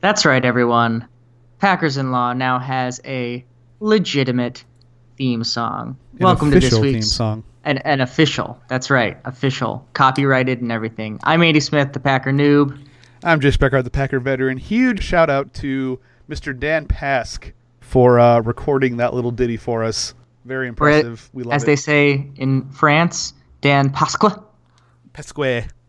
That's right, everyone. Packers in Law now has a legitimate theme song. Welcome to this week's theme song. An official. That's right, official, copyrighted and everything. I'm Andy Smith, the Packer noob. I'm Jay Speckard, the Packer veteran. Huge shout out to Mr. Dan Pask for recording that little ditty for us. Very impressive. We love it. As they say in France, Dan Pasqua. Pasque.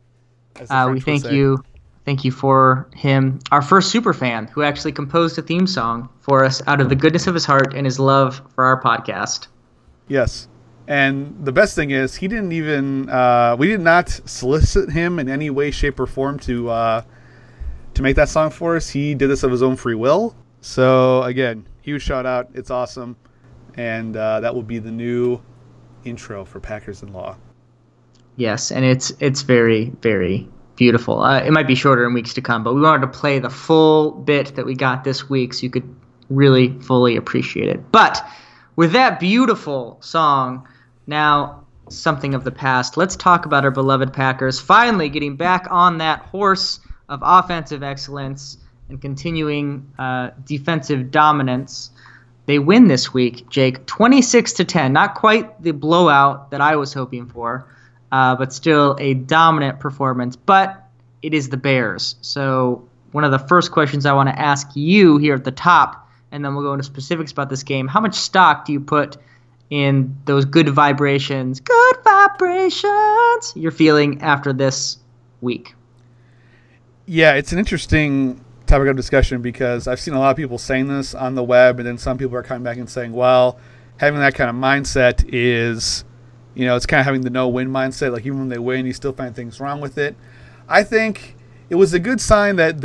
We thank you for him, our first super fan who actually composed a theme song for us out of the goodness of his heart and his love for our podcast. Yes. And the best thing is he didn't even we did not solicit him in any way, shape, or form to make that song for us. He did this of his own free will. So again, huge shout out. It's awesome. And that will be the new intro for Packers in Law. Yes, and it's very, very beautiful. It might be shorter in weeks to come, but we wanted to play the full bit that we got this week so you could really fully appreciate it. But with that beautiful song, now something of the past, let's talk about our beloved Packers finally getting back on that horse of offensive excellence and continuing defensive dominance. They win this week, Jake, 26-10. Not quite the blowout that I was hoping for, but still a dominant performance. But it is the Bears. So one of the first questions I want to ask you here at the top, and then we'll go into specifics about this game. How much stock do you put in those good vibrations you're feeling after this week? Yeah, it's an interesting topic of discussion because I've seen a lot of people saying this on the web, and then some people are coming back and saying, well, having that kind of mindset is, it's kind of having the no-win mindset. Like, even when they win, you still find things wrong with it. I think it was a good sign that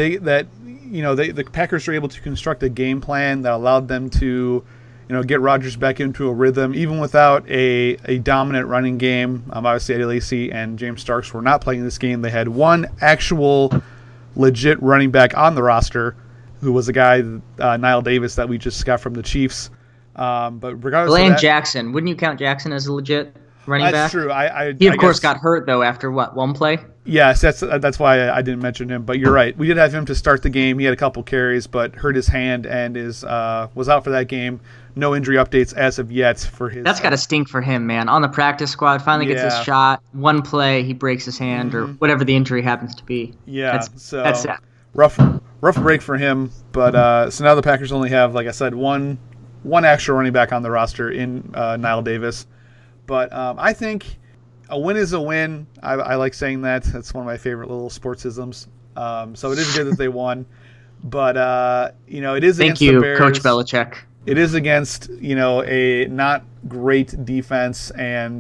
the Packers were able to construct a game plan that allowed them to, get Rodgers back into a rhythm, even without a dominant running game. Obviously, Eddie Lacy and James Starks were not playing this game. They had one actual legit running back on the roster, who was a guy, Niall Davis, that we just got from the Chiefs. But regardless of that, Jackson, wouldn't you count Jackson as a legit running back? That's true. He of course got hurt though after one play. Yes, that's why I didn't mention him. But you're right. We did have him to start the game. He had a couple carries, but hurt his hand and was out for that game. No injury updates as of yet for his. That's got to stink for him, man. On the practice squad, finally gets his shot. One play, he breaks his hand or whatever the injury happens to be. Yeah, that's sad. Rough break for him. But so now the Packers only have, like I said, one extra running back on the roster in Niall Davis. But I think a win is a win. I like saying that. That's one of my favorite little sportsisms. So it is good that they won. But, it is against the Bears. Coach Belichick. It is against, a not great defense. And,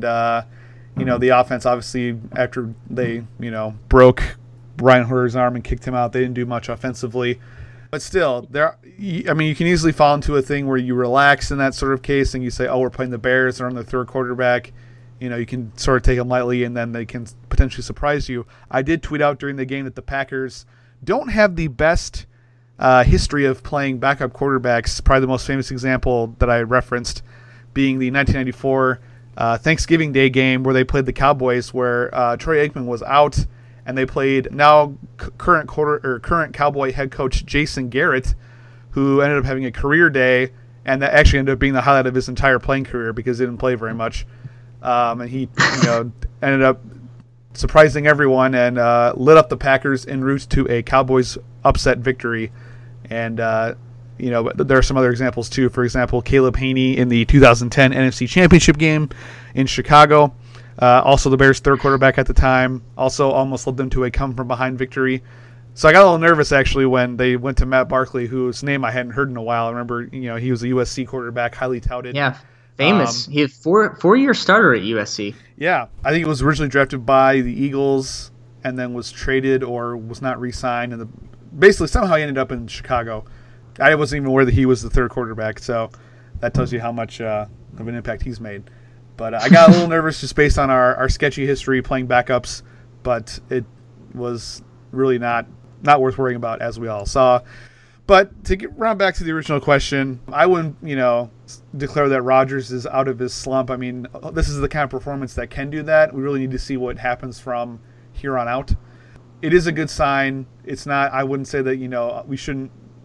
the offense, obviously, after they, broke Brian Hoyer's arm and kicked him out, they didn't do much offensively. But still, you can easily fall into a thing where you relax in that sort of case and you say, oh, we're playing the Bears. They're on their third quarterback. You can sort of take them lightly and then they can potentially surprise you. I did tweet out during the game that the Packers don't have the best history of playing backup quarterbacks. Probably the most famous example that I referenced being the 1994 Thanksgiving Day game where they played the Cowboys, where Troy Aikman was out, and they played now current Cowboy head coach Jason Garrett, who ended up having a career day, and that actually ended up being the highlight of his entire playing career because he didn't play very much. And he ended up surprising everyone and lit up the Packers en route to a Cowboys upset victory. And, there are some other examples too. For example, Caleb Haney in the 2010 NFC Championship game in Chicago. Also the Bears' third quarterback at the time. Also almost led them to a come-from-behind victory. So I got a little nervous, actually, when they went to Matt Barkley, whose name I hadn't heard in a while. I remember, he was a USC quarterback, highly touted. Yeah, famous. He had four-year starter at USC. Yeah, I think he was originally drafted by the Eagles and then was traded or was not re-signed. And basically, somehow he ended up in Chicago. I wasn't even aware that he was the third quarterback, so that tells you how much of an impact he's made. But I got a little nervous just based on our sketchy history playing backups, but it was really not worth worrying about, as we all saw. But to round back to the original question, I wouldn't, declare that Rodgers is out of his slump. I mean, this is the kind of performance that can do that. We really need to see what happens from here on out. It is a good sign. It's not, I wouldn't say that, we shouldn't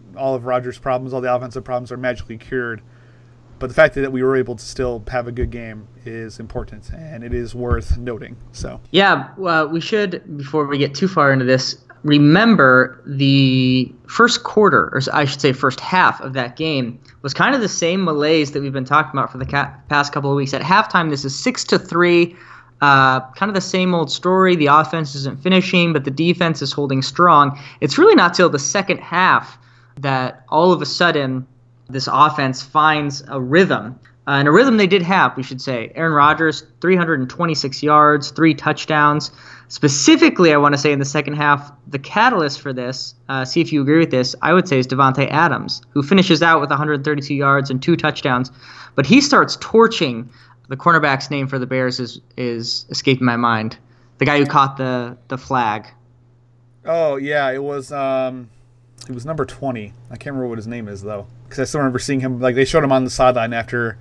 all of Rodgers' problems, all the offensive problems are magically cured. But the fact that we were able to still have a good game is important, and it is worth noting. So yeah, well, we should, before we get too far into this, remember the first quarter, or I should say first half of that game, was kind of the same malaise that we've been talking about for the past couple of weeks. At halftime, this is 6-3, kind of the same old story. The offense isn't finishing, but the defense is holding strong. It's really not till the second half that all of a sudden this offense finds a rhythm. And a rhythm they did have, we should say. Aaron Rodgers, 326 yards, 3 touchdowns. Specifically, I want to say in the second half, the catalyst for this, see if you agree with this, I would say is Davante Adams, who finishes out with 132 yards and 2 touchdowns. But he starts torching. The cornerback's name for the Bears is escaping my mind. The guy who caught the flag. Oh, yeah, it was number 20. I can't remember what his name is, though. Because I still remember seeing him, like they showed him on the sideline after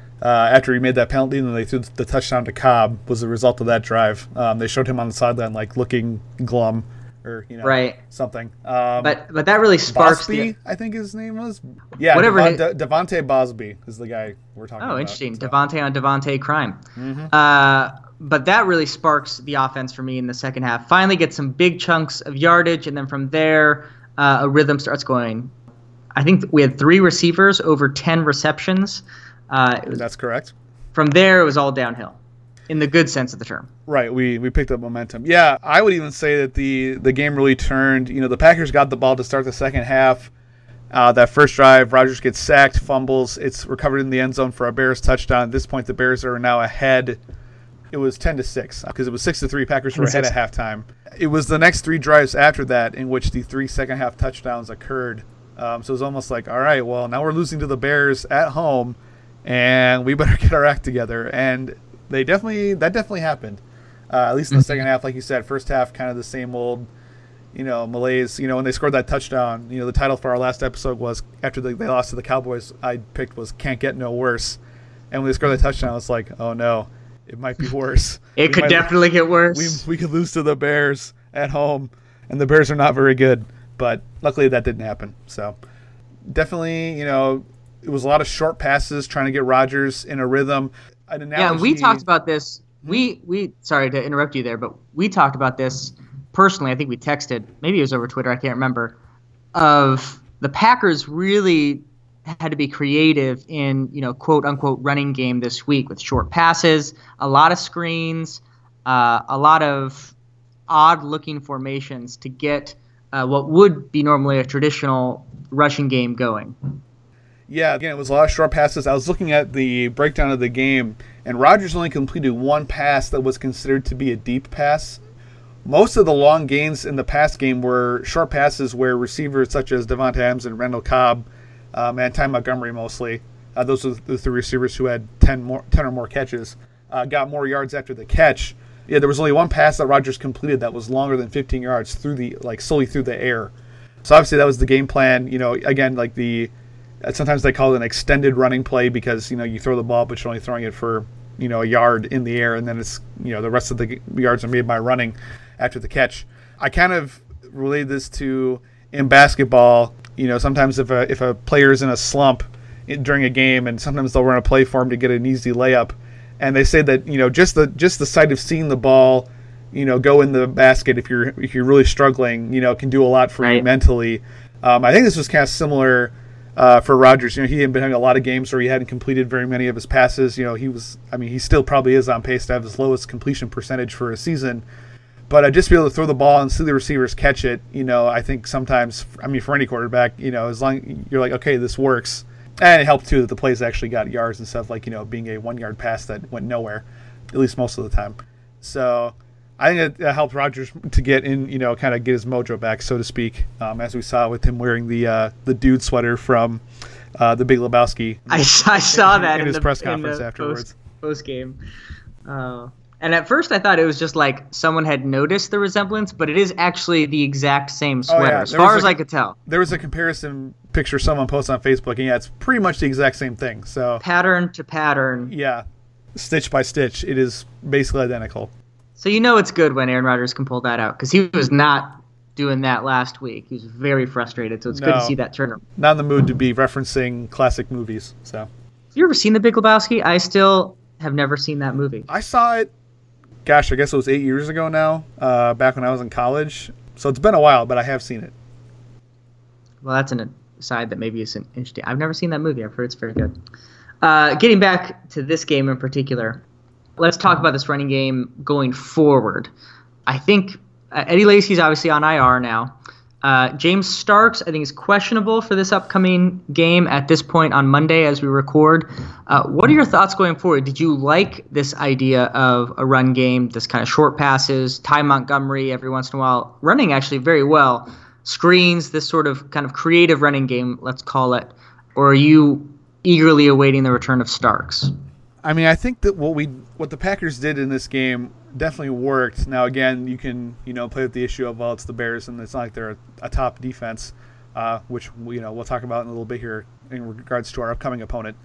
he made that penalty, and then they threw the touchdown to Cobb was the result of that drive. They showed him on the sideline, like looking glum, or right. something. But that really sparks Bosby, I think his name was. Yeah, whatever. Devontae Bosby is the guy we're talking about. Oh, interesting. So. Devontae on Devontae crime. Mm-hmm. But that really sparks the offense for me in the second half. Finally get some big chunks of yardage, and then from there, a rhythm starts going. I think we had 3 receivers over 10 receptions. That's correct. From there, it was all downhill, in the good sense of the term. Right, we picked up momentum. Yeah, I would even say that the game really turned. The Packers got the ball to start the second half. That first drive, Rodgers gets sacked, fumbles. It's recovered in the end zone for a Bears touchdown. At this point, the Bears are now ahead. It was 10-6 because it was 6-3. Packers were ahead at halftime. It was the next 3 drives after that in which the 3 second-half touchdowns occurred. So it was almost like, all right, well, now we're losing to the Bears at home, and we better get our act together. And that definitely happened, at least in the second half. Like you said, first half, kind of the same old, malaise. When they scored that touchdown, the title for our last episode was, after they lost to the Cowboys, I picked was Can't Get No Worse. And when they scored that touchdown, it's like, oh, no, it might be worse. It could definitely get worse. We could lose to the Bears at home, and the Bears are not very good. But luckily that didn't happen. So definitely, it was a lot of short passes trying to get Rodgers in a rhythm. Yeah, and we talked about this. We sorry to interrupt you there, but we talked about this personally. I think we texted. Maybe it was over Twitter. I can't remember. Of the Packers really had to be creative in, quote unquote running game this week with short passes, a lot of screens, a lot of odd looking formations to get what would be normally a traditional rushing game going. Yeah, again, it was a lot of short passes. I was looking at the breakdown of the game, and Rodgers only completed 1 pass that was considered to be a deep pass. Most of the long gains in the past game were short passes where receivers such as Davante Adams and Randall Cobb and Ty Montgomery mostly, those are the 3 receivers who had 10 or more catches, got more yards after the catch. Yeah, there was only 1 pass that Rodgers completed that was longer than 15 yards solely through the air. So obviously that was the game plan. Again, sometimes they call it an extended running play because you throw the ball but you're only throwing it for a yard in the air, and then it's the rest of the yards are made by running after the catch. I kind of relate this to in basketball. Sometimes if a player is in a slump during a game, and sometimes they'll run a play for him to get an easy layup. And they say that just the sight of seeing the ball, go in the basket if you're really struggling, can do a lot for you mentally. I think this was kind of similar for Rodgers. He hadn't been having a lot of games where he hadn't completed very many of his passes. He still probably is on pace to have his lowest completion percentage for a season. But just be able to throw the ball and see the receivers catch it, I think sometimes, for any quarterback, as long you're like, okay, this works. And it helped, too, that the plays actually got yards and stuff, like, being a 1-yard pass that went nowhere, at least most of the time. So I think it helped Rodgers to get in, kind of get his mojo back, so to speak, as we saw with him wearing the dude sweater from the Big Lebowski. I saw that in his press conference afterwards. Post game. And at first I thought it was just like someone had noticed the resemblance, but it is actually the exact same sweater, as far as I could tell. There was a comparison picture someone posted on Facebook, and it's pretty much the exact same thing. So pattern to pattern. Yeah, stitch by stitch, it is basically identical. So it's good when Aaron Rodgers can pull that out, because he was not doing that last week. He was very frustrated, so it's good to see that turn. Not in the mood to be referencing classic movies. So, have you ever seen The Big Lebowski? I still have never seen that movie. I saw it, gosh, I guess it was 8 years ago now, back when I was in college. So it's been a while, but I have seen it. Well, that's an aside that maybe isn't interesting. I've never seen that movie. I've heard it's very good. Getting back to this game in particular, let's talk about this running game going forward. I think Eddie Lacy's obviously on IR now. James Starks, I think, is questionable for this upcoming game at this point on Monday as we record. What are your thoughts going forward? Did you like this idea of a run game, this kind of short passes, Ty Montgomery every once in a while, running actually very well, screens, this sort of kind of creative running game, let's call it? Or are you eagerly awaiting the return of Starks? I mean, I think that what the Packers did in this game definitely worked. Now, again, you can play with the issue of, well, it's the Bears and it's not like they're a top defense, which we'll talk about in a little bit here in regards to our upcoming opponent.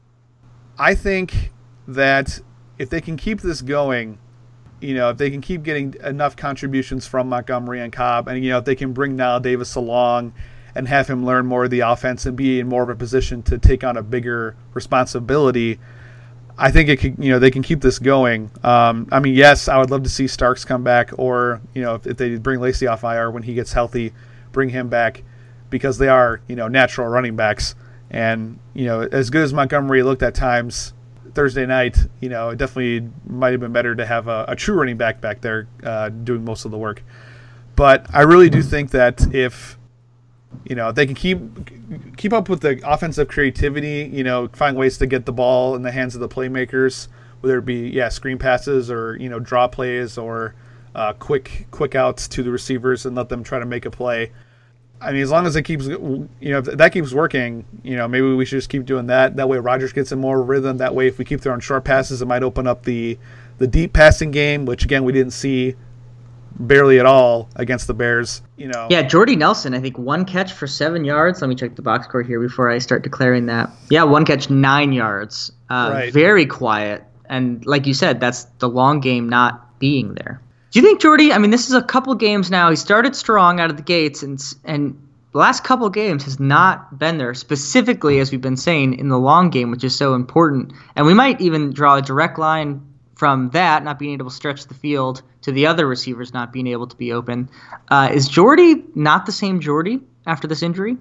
I think that if they can keep this going, if they can keep getting enough contributions from Montgomery and Cobb, and if they can bring Niall Davis along and have him learn more of the offense and be in more of a position to take on a bigger responsibility, I think it could, they can keep this going. I mean, yes, I would love to see Starks come back, or if they bring Lacy off IR when he gets healthy, bring him back, because they are natural running backs. And as good as Montgomery looked at times Thursday night, it definitely might have been better to have a true running back there doing most of the work. But I really do think that if they can keep up with the offensive creativity, find ways to get the ball in the hands of the playmakers, whether it be screen passes or draw plays or quick outs to the receivers and let them try to make a play. I mean, as long as it keeps, if that keeps working, maybe we should just keep doing that. That way Rodgers gets in more rhythm. That way if we keep throwing short passes, it might open up the deep passing game, which, again, we didn't see barely at all against the Bears. Yeah, Jordy Nelson, I think 1 catch for 7 yards. Let me check the box score here before I start declaring that. Yeah, 1 catch, 9 yards. Right. Very quiet. And like you said, that's the long game not being there. Do you think Jordy, I mean, this is a couple games now. He started strong out of the gates, and the last couple games has not been there, specifically, as we've been saying, in the long game, which is so important. And we might even draw a direct line from that, not being able to stretch the field, to the other receivers not being able to be open. Is Jordy not the same Jordy after this injury?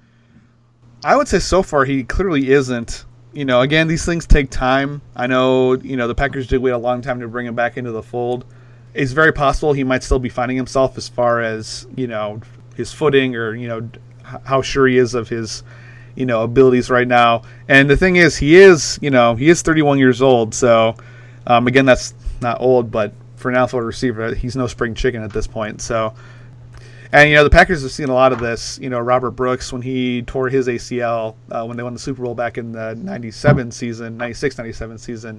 I would say so far he clearly isn't. Again, these things take time. I know, the Packers did wait a long time to bring him back into the fold. It's very possible he might still be finding himself as far as, his footing or, how sure he is of his, abilities right now. And the thing is, he is 31 years old. So, again, that's not old, but for an outfield receiver, he's no spring chicken at this point. So, and, the Packers have seen a lot of this. Robert Brooks, when he tore his ACL, when they won the Super Bowl back in the 96-97 season,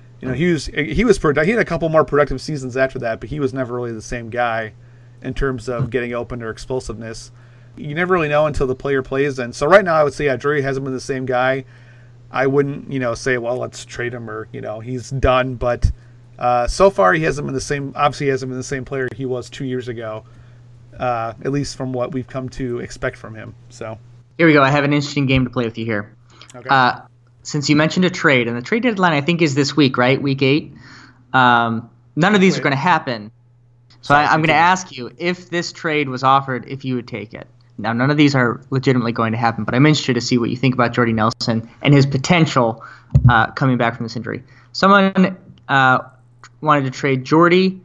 he had a couple more productive seasons after that, but he was never really the same guy in terms of getting open or explosiveness. You never really know until the player plays. And so right now I would say, Drury hasn't been the same guy. I wouldn't, say, well, let's trade him or, he's done. But so far he hasn't been the same. Obviously he hasn't been the same player he was 2 years ago, at least from what we've come to expect from him. So here we go. I have an interesting game to play with you here. Okay. Since you mentioned a trade, and the trade deadline I think is this week, right? Week 8. None of these are going to happen. So I'm going to ask you, if this trade was offered, if you would take it. Now, none of these are legitimately going to happen, but I'm interested to see what you think about Jordy Nelson and his potential coming back from this injury. Someone wanted to trade Jordy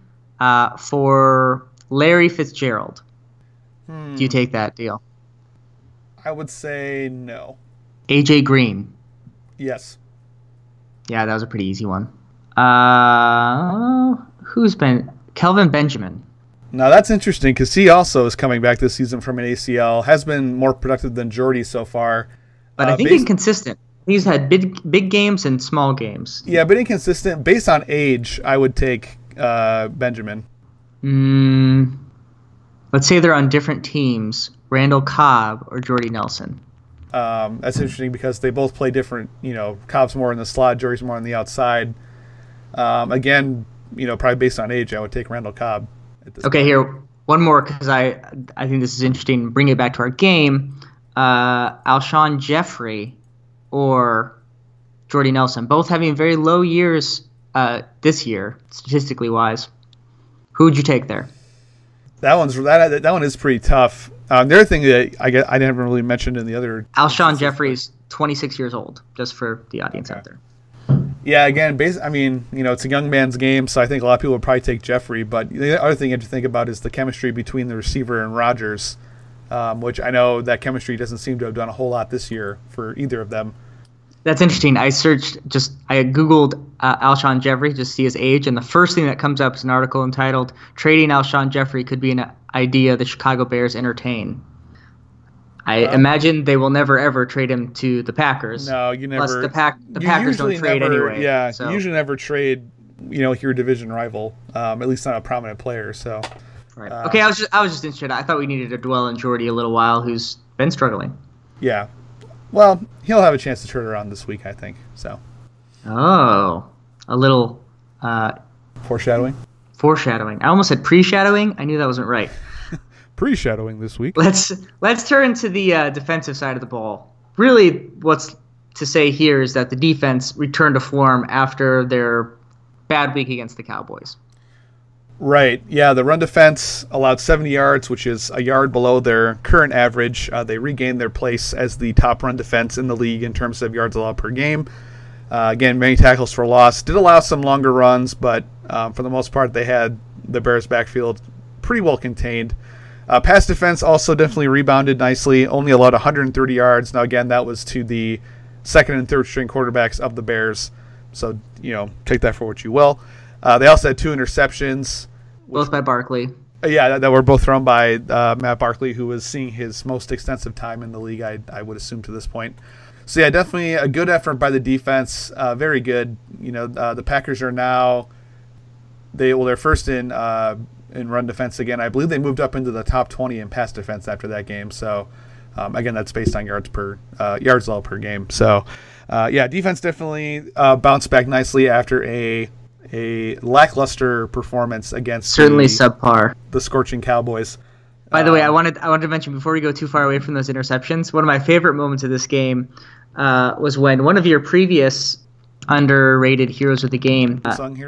for Larry Fitzgerald. Do you take that deal? I would say no. AJ Green. Yes. Yeah, that was a pretty easy one. Who's been Kelvin Benjamin? Now that's interesting because he also is coming back this season from an ACL. Has been more productive than Jordy so far, but I think inconsistent. He's had big games and small games. Yeah, but inconsistent. Based on age, I would take Benjamin. Let's say they're on different teams: Randall Cobb or Jordy Nelson. That's interesting because they both play different. Cobb's more in the slot, Jordy's more on the outside. Again, probably based on age, I would take Randall Cobb. Okay, here One more, because I think this is interesting. Bring it back to our game. Alshon Jeffrey or Jordy Nelson, both having very low years this year, statistically wise. Who would you take there? That one is pretty tough. The other thing that I didn't really mention in the other. Alshon Jeffrey is 26 years old, just for the audience out there. Yeah, again, it's a young man's game, so I think a lot of people would probably take Jeffrey. But the other thing you have to think about is the chemistry between the receiver and Rodgers, which I know that chemistry doesn't seem to have done a whole lot this year for either of them. That's interesting. I Googled Alshon Jeffrey just to see his age, and the first thing that comes up is an article entitled "Trading Alshon Jeffrey Could Be an Idea the Chicago Bears Entertain." I imagine they will never ever trade him to the Packers. No, you never. Plus the Packers don't trade anyway. Yeah, so. You usually never trade, your division rival, at least not a prominent player. So. Right. Okay, I was just interested. I thought we needed to dwell on Jordy a little while, who's been struggling. Yeah. Well, he'll have a chance to turn around this week, I think. So. Oh, a little. Foreshadowing. Foreshadowing. I almost said pre-shadowing. I knew that wasn't right. Pre-shadowing this week. Let's turn to the defensive side of the ball. Really, what's to say here is that the defense returned to form after their bad week against the Cowboys. Right. Yeah, the run defense allowed 70 yards, which is a yard below their current average. They regained their place as the top run defense in the league in terms of yards allowed per game. Again, many tackles for loss. Did allow some longer runs, but for the most part, they had the Bears' backfield pretty well contained. Pass defense also definitely rebounded nicely, only allowed 130 yards. Now, again, that was to the second and third string quarterbacks of the Bears. So, take that for what you will. They also had 2 interceptions. Both by Barkley. Yeah, that were both thrown by Matt Barkley, who was seeing his most extensive time in the league, I would assume, to this point. So, yeah, definitely a good effort by the defense. Very good. The Packers are now they're first in run defense again. I believe they moved up into the top 20 in pass defense after that game. So, again, that's based on yards allowed per game. So, defense definitely bounced back nicely after a lackluster performance against subpar the scorching Cowboys. By the way, I wanted to mention before we go too far away from those interceptions, one of my favorite moments of this game was when one of your previous underrated heroes of the game,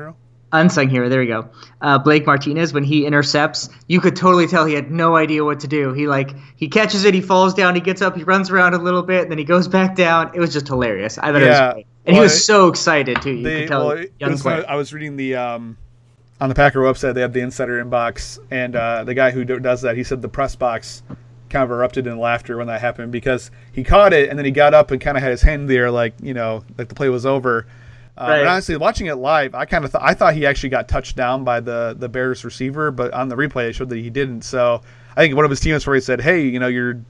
Unsung hero, there we go. Blake Martinez, when he intercepts, you could totally tell he had no idea what to do. He catches it, he falls down, he gets up, he runs around a little bit, and then he goes back down. It was just hilarious. I thought it was great. And he was so excited, too. You could tell young player. I was reading the on the Packer website, they have the insider inbox, and the guy who does that, he said the press box kind of erupted in laughter when that happened because he caught it, and then he got up and kind of had his hand there like the play was over. Right. But honestly, watching it live, I thought he actually got touched down by the Bears receiver, but on the replay it showed that he didn't. So I think one of his teammates where he said, "Hey, you're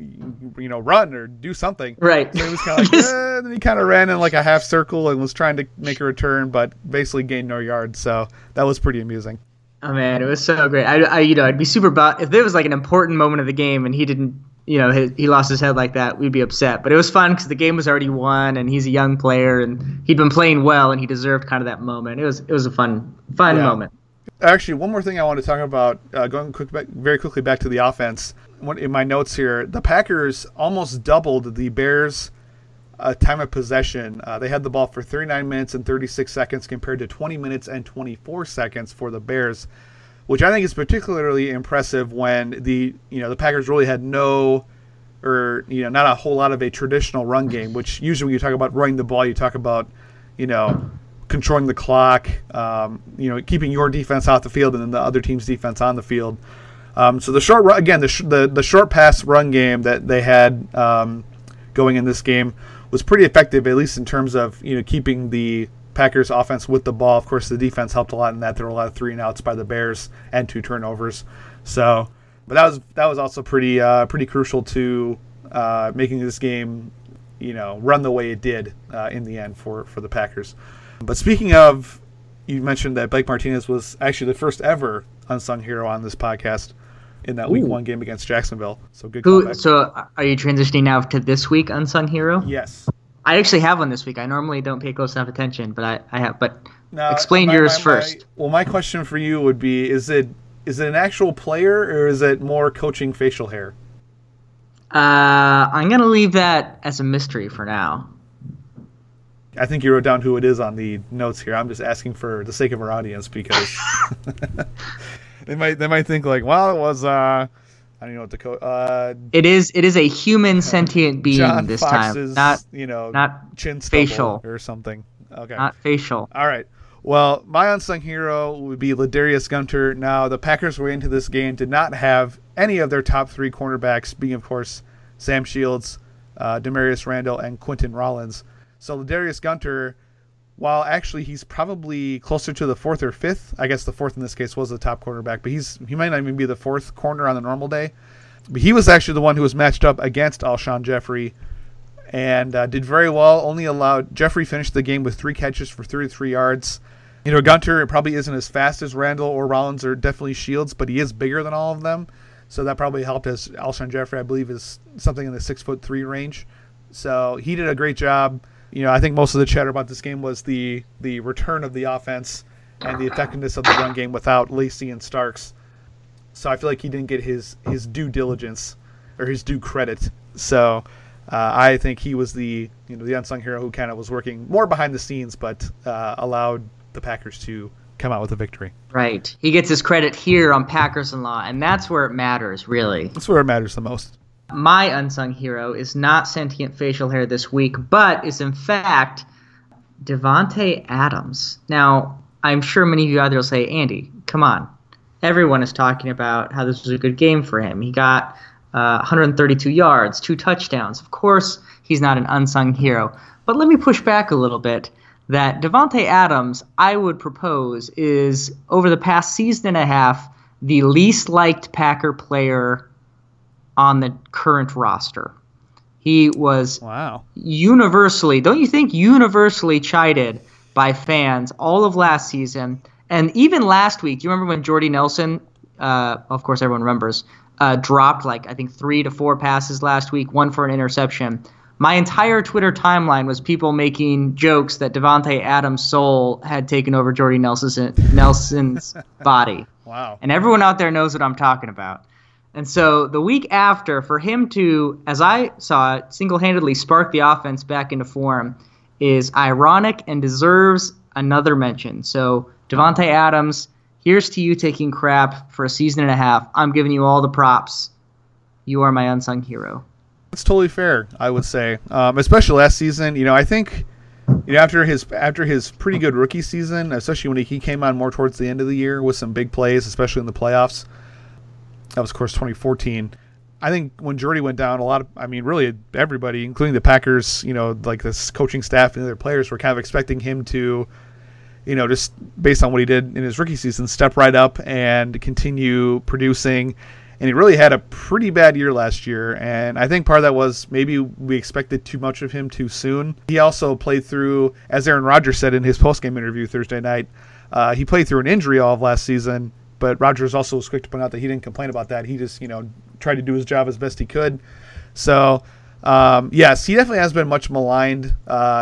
run or do something." Right. So he was kind of like, and then he kind of ran in like a half circle and was trying to make a return, but basically gained no yards. So that was pretty amusing. Oh man, it was so great. I'd be super if there was like an important moment of the game and he didn't. He lost his head like that, we'd be upset. But it was fun because the game was already won, and he's a young player, and he'd been playing well, and he deserved kind of that moment. It was a fun moment. Actually, one more thing I want to talk about, going very quickly back to the offense. In my notes here, the Packers almost doubled the Bears' time of possession. They had the ball for 39 minutes and 36 seconds compared to 20 minutes and 24 seconds for the Bears, which I think is particularly impressive when the Packers really had not a whole lot of a traditional run game, which usually when you talk about running the ball, you talk about, controlling the clock, keeping your defense off the field and then the other team's defense on the field. So the short run, again, the short pass run game that they had going in this game was pretty effective, at least in terms of keeping the Packers offense with the ball. Of course, the defense helped a lot in that. There were a lot of 3-and-outs by the Bears and 2 turnovers. So, but that was also pretty crucial to making this game, run the way it did in the end for the Packers. But speaking of, you mentioned that Blake Martinez was actually the first ever unsung hero on this podcast in that Week 1 game against Jacksonville. So good callback. So are you transitioning now to this week unsung hero? Yes. I actually have one this week. I normally don't pay close enough attention, but I have. But explain yours first. My question for you would be: is it Is it an actual player, or is it more coaching facial hair? I'm going to leave that as a mystery for now. I think you wrote down who it is on the notes here. I'm just asking for the sake of our audience because they might think like, well, it was I don't know what the it is a human sentient being John this Fox's, time, not chin facial or something. Okay, not facial. All right. Well, my unsung hero would be Ladarius Gunter. Now, the Packers were into this game, did not have any of their top three cornerbacks, being, of course, Sam Shields, Demarius Randall, and Quentin Rollins. So Ladarius Gunter, while actually he's probably closer to the fourth or fifth, I guess the fourth in this case was the top cornerback, but he might not even be the fourth corner on the normal day. But he was actually the one who was matched up against Alshon Jeffrey and did very well. Only allowed Jeffrey finished the game with 3 catches for 33 yards. Gunter probably isn't as fast as Randall or Rollins or definitely Shields, but he is bigger than all of them. So that probably helped, as Alshon Jeffrey, I believe, is something in the 6'3" range. So he did a great job. I think most of the chatter about this game was the return of the offense and the effectiveness of the run game without Lacey and Starks. So I feel like he didn't get his due diligence or his due credit. So I think he was the unsung hero who kind of was working more behind the scenes, but allowed the Packers to come out with a victory. Right. He gets his credit here on Packers and Law, and that's where it matters, really. That's where it matters the most. My unsung hero is not sentient facial hair this week, but is in fact Davante Adams. Now, I'm sure many of you out there will say, Andy, come on. Everyone is talking about how this was a good game for him. He got 132 yards, 2 touchdowns. Of course, he's not an unsung hero. But let me push back a little bit. That Davante Adams, I would propose, is over the past season and a half the least liked Packer player on the current roster. He was universally, don't you think, universally chided by fans all of last season. And even last week, do you remember when Jordy Nelson, of course everyone remembers, dropped I think 3 to 4 passes last week, 1 for an interception. My entire Twitter timeline was people making jokes that Davante Adams' soul had taken over Jordy Nelson's body. Wow. And everyone out there knows what I'm talking about. And so the week after, for him to, as I saw it, single-handedly spark the offense back into form is ironic and deserves another mention. So Davante Adams, here's to you taking crap for a season and a half. I'm giving you all the props. You are my unsung hero. It's totally fair, I would say. Especially last season, I think after his pretty good rookie season, especially when he came on more towards the end of the year with some big plays, especially in the playoffs. That was, of course, 2014. I think when Jordy went down, really everybody, including the Packers, this coaching staff and other players were kind of expecting him to, just based on what he did in his rookie season, step right up and continue producing. And he really had a pretty bad year last year, and I think part of that was maybe we expected too much of him too soon. He also played through, as Aaron Rodgers said in his postgame interview Thursday night, he played through an injury all of last season, but Rodgers also was quick to point out that he didn't complain about that. He just, tried to do his job as best he could. So, yes, he definitely has been much maligned,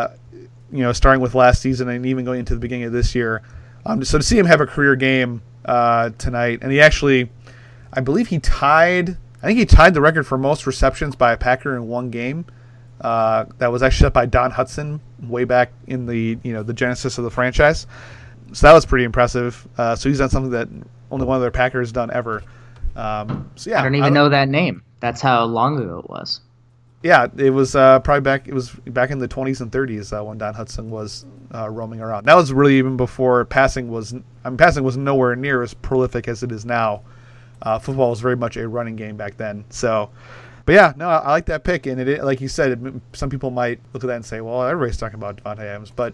starting with last season and even going into the beginning of this year. So to see him have a career game tonight, and he actually... I believe he tied the record for most receptions by a Packer in one game. That was actually set by Don Hutson way back in the genesis of the franchise. So that was pretty impressive. So he's done something that only one other Packer has done ever. I don't even know that name. That's how long ago it was. Yeah, it was probably back. It was back in the 20s and 30s when Don Hutson was roaming around. That was really even before passing was nowhere near as prolific as it is now. Football was very much a running game back then. So, but yeah, no, I like that pick. And it, like you said, some people might look at that and say, well, everybody's talking about Davante Adams. But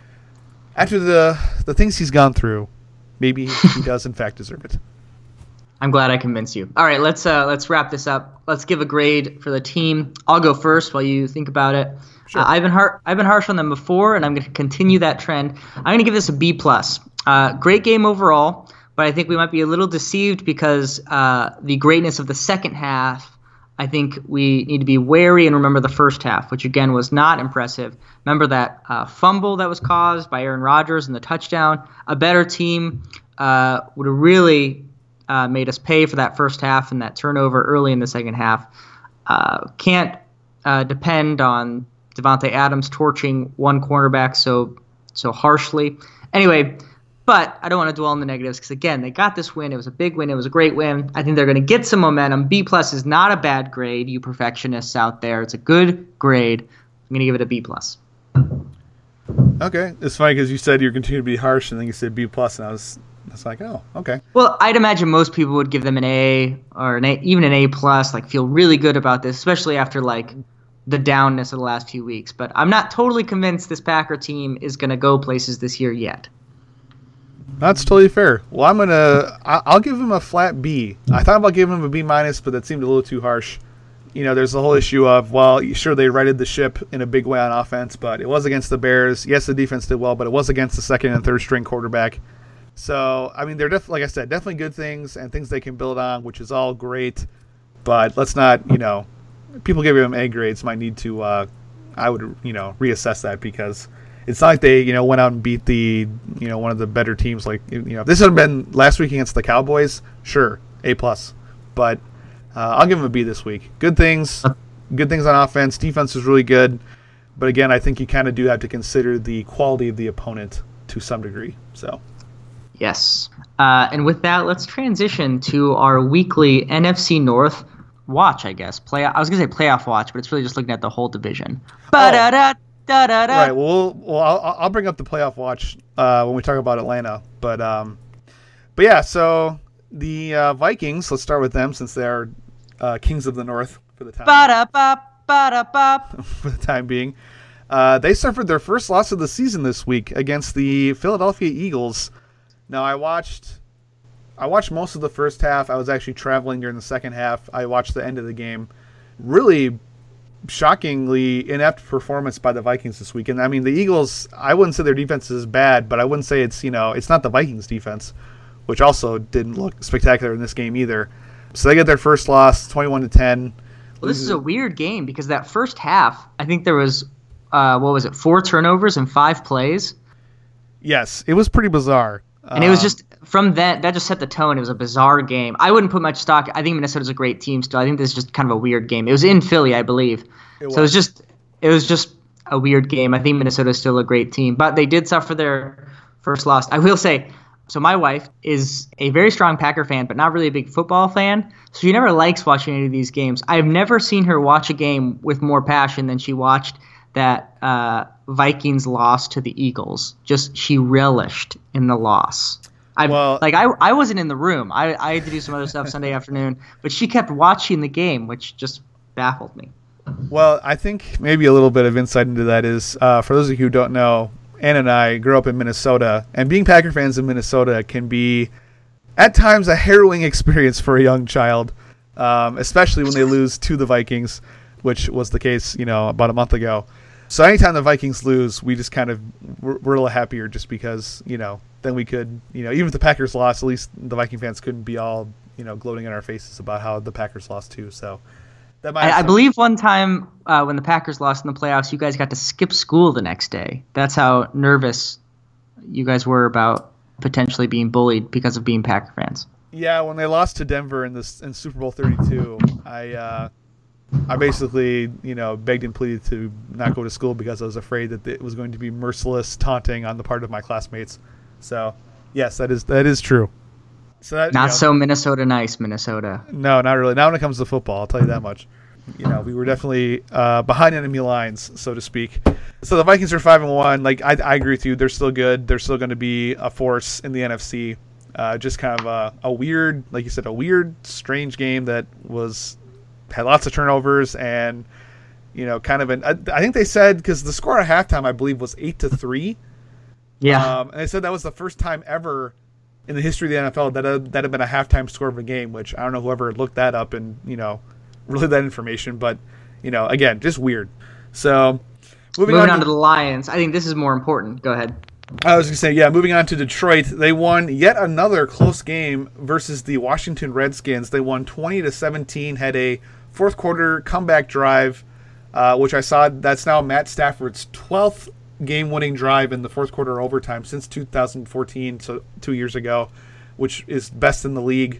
after the things he's gone through, maybe he does in fact deserve it. I'm glad I convinced you. All right, let's wrap this up. Let's give a grade for the team. I'll go first while you think about it. Sure. I've been harsh on them before, and I'm going to continue that trend. I'm going to give this a B+. Great game overall. But I think we might be a little deceived because the greatness of the second half, I think we need to be wary and remember the first half, which again was not impressive. Remember that fumble that was caused by Aaron Rodgers and the touchdown. A better team would have really made us pay for that first half and that turnover early in the second half. Can't depend on Devontae Adams torching one cornerback so harshly. Anyway, but I don't want to dwell on the negatives because, again, they got this win. It was a big win. It was a great win. I think they're going to get some momentum. B+ is not a bad grade, you perfectionists out there. It's a good grade. I'm going to give it a B+. Okay. It's funny because you said you're continuing to be harsh, and then you said B+, and I was like, oh, okay. Well, I'd imagine most people would give them an A or even an A+, like feel really good about this, especially after like the downness of the last few weeks. But I'm not totally convinced this Packer team is going to go places this year yet. That's totally fair. Well, I'll give him a flat B. I thought about giving him a B-, but that seemed a little too harsh. You know, there's the whole issue of, well, sure, they righted the ship in a big way on offense, but it was against the Bears. Yes, the defense did well, but it was against the second and third string quarterback. So, I mean, they're definitely, like I said, definitely good things and things they can build on, which is all great. But let's not, people giving them A grades might need to, I would, reassess that because it's not like they, went out and beat the, one of the better teams. Like, if this had been last week against the Cowboys, sure, A+. But I'll give them a B this week. Good things on offense. Defense is really good. But again, I think you kind of do have to consider the quality of the opponent to some degree. So. Yes. And with that, let's transition to our weekly NFC North watch, I guess. I was going to say playoff watch, but it's really just looking at the whole division. Right. Well, I'll bring up the playoff watch when we talk about Atlanta. But yeah, so the Vikings, let's start with them since they're kings of the North for the time. For the time being. They suffered their first loss of the season this week against the Philadelphia Eagles. Now, I watched most of the first half. I was actually traveling during the second half. I watched the end of the game. Really shockingly inept performance by the Vikings this week. And I mean, the Eagles, I wouldn't say their defense is bad, but I wouldn't say it's not the Vikings defense, which also didn't look spectacular in this game either. So they get their first loss, 21-10. Well, this is a weird game because that first half, I think there was, 4 turnovers and 5 plays? Yes, it was pretty bizarre. And it was just, from that just set the tone. It was a bizarre game. I wouldn't put much stock. I think Minnesota's a great team still. I think this is just kind of a weird game. It was in Philly, I believe. It was just a weird game. I think Minnesota's still a great team. But they did suffer their first loss. I will say, so my wife is a very strong Packer fan, but not really a big football fan. So she never likes watching any of these games. I've never seen her watch a game with more passion than she watched that Vikings loss to the Eagles. Just she relished in the loss. I wasn't in the room. I had to do some other stuff Sunday afternoon, but she kept watching the game, which just baffled me. Well, I think maybe a little bit of insight into that is, for those of you who don't know, Ann and I grew up in Minnesota, and being Packer fans in Minnesota can be, at times, a harrowing experience for a young child, especially when they lose to the Vikings, which was the case, about a month ago. So anytime the Vikings lose, we just kind of we're a little happier just because, then we could, even if the Packers lost, at least the Viking fans couldn't be all, gloating in our faces about how the Packers lost too. So that might. I believe one time when the Packers lost in the playoffs, you guys got to skip school the next day. That's how nervous you guys were about potentially being bullied because of being Packer fans. Yeah, when they lost to Denver in Super Bowl 32, I basically, begged and pleaded to not go to school because I was afraid that it was going to be merciless taunting on the part of my classmates. So, yes, that is true. So that, not so Minnesota nice, Minnesota. No, not really. Not when it comes to football, I'll tell you that much. We were definitely behind enemy lines, so to speak. So the Vikings are 5-1. Like I agree with you. They're still good. They're still going to be a force in the NFC. Just kind of a weird, like you said, a weird, strange game that had lots of turnovers and, kind of I think they said, because the score at halftime, I believe, was 8-3. Yeah. And they said that was the first time ever in the history of the NFL that had been a halftime score of a game, which I don't know whoever looked that up and, relayed that information. But, again, just weird. So moving on to the Lions. I think this is more important. Go ahead. I was going to say, yeah, moving on to Detroit. They won yet another close game versus the Washington Redskins. They won 20-17, had a fourth quarter comeback drive, which I saw that's now Matt Stafford's 12th game-winning drive in the fourth quarter overtime since 2014, so 2 years ago, which is best in the league.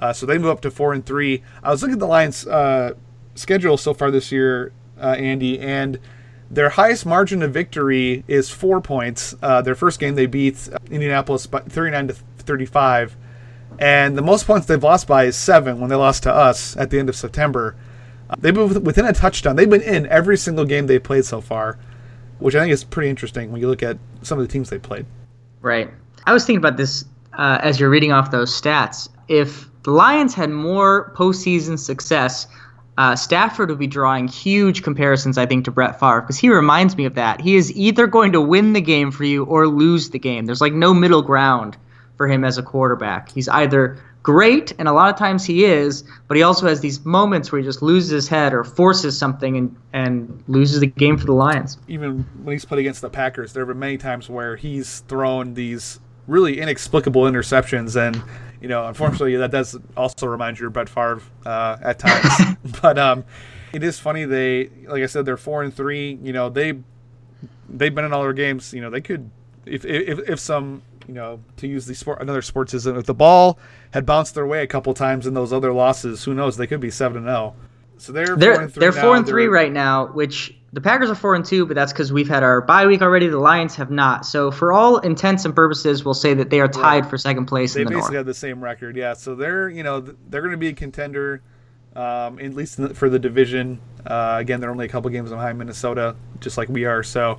So they move up to 4-3. I was looking at the Lions' schedule so far this year, Andy, and their highest margin of victory is 4 points. Their first game they beat Indianapolis by 39-35, and the most points they've lost by is 7 when they lost to us at the end of September. They've been within a touchdown. They've been in every single game they've played so far, which I think is pretty interesting when you look at some of the teams they played. Right. I was thinking about this as you're reading off those stats. If the Lions had more postseason success, Stafford would be drawing huge comparisons, I think, to Brett Favre, because he reminds me of that. He is either going to win the game for you or lose the game. There's like no middle ground for him as a quarterback. He's either great, and a lot of times he is, but he also has these moments where he just loses his head or forces something and loses the game for the Lions. Even when he's played against the Packers, there have been many times where he's thrown these really inexplicable interceptions, and unfortunately that does also remind you of Brett Favre at times. But it is funny, they, like I said, they're 4-3. They've been in all their games. They could, if some, to use another sportsism, if the ball had bounced their way a couple times in those other losses, who knows? They could be 7-0. So they're 4-3. They're 4-3 right now, which the Packers are 4-2, but that's because we've had our bye week already. The Lions have not. So for all intents and purposes, we'll say that they are tied for second place in the North. They basically have the same record, yeah. So they're going to be a contender, at least for the division. Again, they're only a couple games behind Minnesota, just like we are. So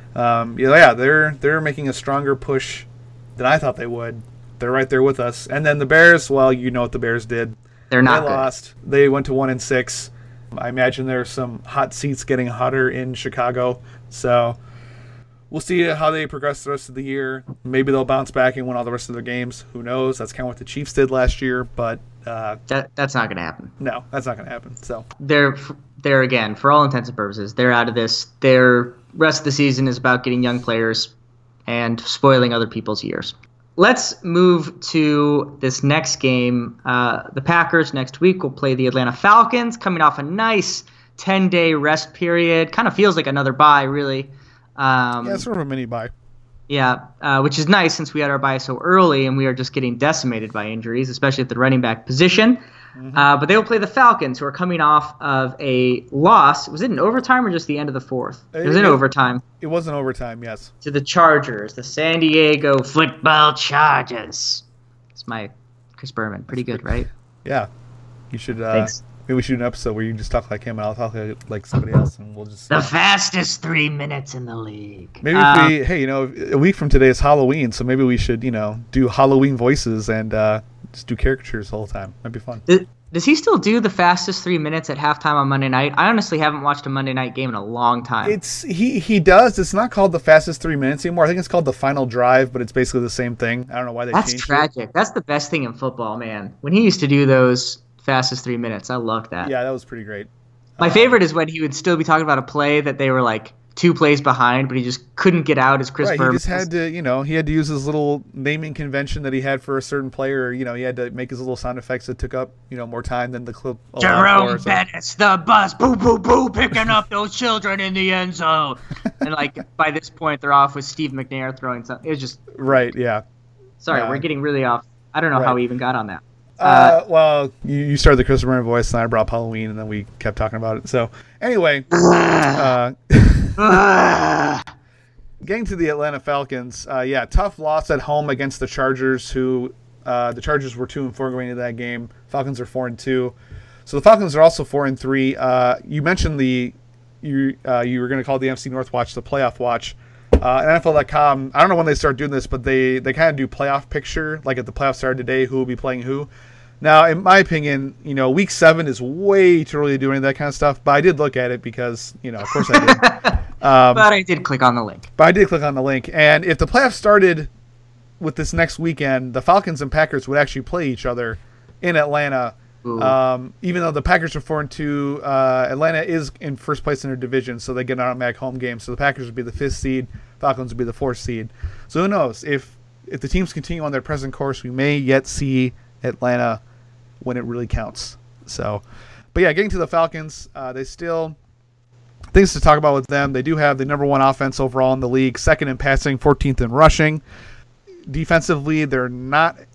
they're making a stronger push than I thought they would. They're right there with us. And then the Bears, well, you know what the Bears did. They lost. They went to 1-6. I imagine there's some hot seats getting hotter in Chicago. So we'll see how they progress the rest of the year. Maybe they'll bounce back and win all the rest of their games. Who knows? That's kind of what the Chiefs did last year. But that's not going to happen. No, that's not going to happen. So they're again, for all intents and purposes, they're out of this. Their rest of the season is about getting young players and spoiling other people's years. Let's move to this next game. The Packers next week will play the Atlanta Falcons, coming off a nice 10-day rest period. Kind of feels like another bye, really. Yeah, sort of a mini bye. Yeah, which is nice since we had our bye so early and we are just getting decimated by injuries, especially at the running back position. Mm-hmm. But they will play the Falcons, who are coming off of a loss. Was it in overtime or just the end of the fourth? It was in overtime. It was in overtime, yes. To the Chargers, the San Diego Football Chargers. It's my Chris Berman. Pretty good, right? Yeah. You should. Thanks. Maybe we should do an episode where you just talk like him and I'll talk like somebody else, and we'll just. The fastest 3 minutes in the league. Maybe a week from today is Halloween, so maybe we should, do Halloween voices and just do caricatures the whole time. That'd be fun. Does he still do the fastest 3 minutes at halftime on Monday night? I honestly haven't watched a Monday night game in a long time. He does. It's not called the fastest 3 minutes anymore. I think it's called the final drive, but it's basically the same thing. I don't know why they changed it. That's tragic. That's the best thing in football, man. When he used to do those fastest 3 minutes, I loved that. Yeah, that was pretty great. My favorite is when he would still be talking about a play that they were like 2 plays behind, but he just couldn't get out as Chris Berman. He just had to, he had to use his little naming convention that he had for a certain player. He had to make his little sound effects that took up, more time than the clip allowed for. Jerome Bettis, the bus, boo, boo, boo, picking up those children in the end zone. And by this point, they're off with Steve McNair throwing something. It was just right, yeah. Sorry, we're getting really off. I don't know how we even got on that. Well, you started the Chris Berman voice, and I brought up Halloween, and then we kept talking about it. So, anyway, getting to the Atlanta Falcons, tough loss at home against the Chargers, who the Chargers were 2-4 going into that game. Falcons are 4-2. So the Falcons are also 4-3. You mentioned you were going to call the NFC North Watch the playoff watch. NFL.com, I don't know when they start doing this, but they kind of do playoff picture, like if the playoffs started today, who will be playing who. Now, in my opinion, week 7 is way too early to do any of that kind of stuff, but I did look at it because, of course I did. But I did click on the link. And if the playoffs started with this next weekend, the Falcons and Packers would actually play each other in Atlanta. Even though the Packers are 4-2, Atlanta is in first place in their division, so they get an automatic home game. So the Packers would be the 5th seed, Falcons would be the 4th seed. So who knows? If the teams continue on their present course, we may yet see Atlanta when it really counts. So, but yeah, getting to the Falcons, they still things to talk about with them. They do have the number 1 offense overall in the league, 2nd in passing, 14th in rushing. Defensively, they're not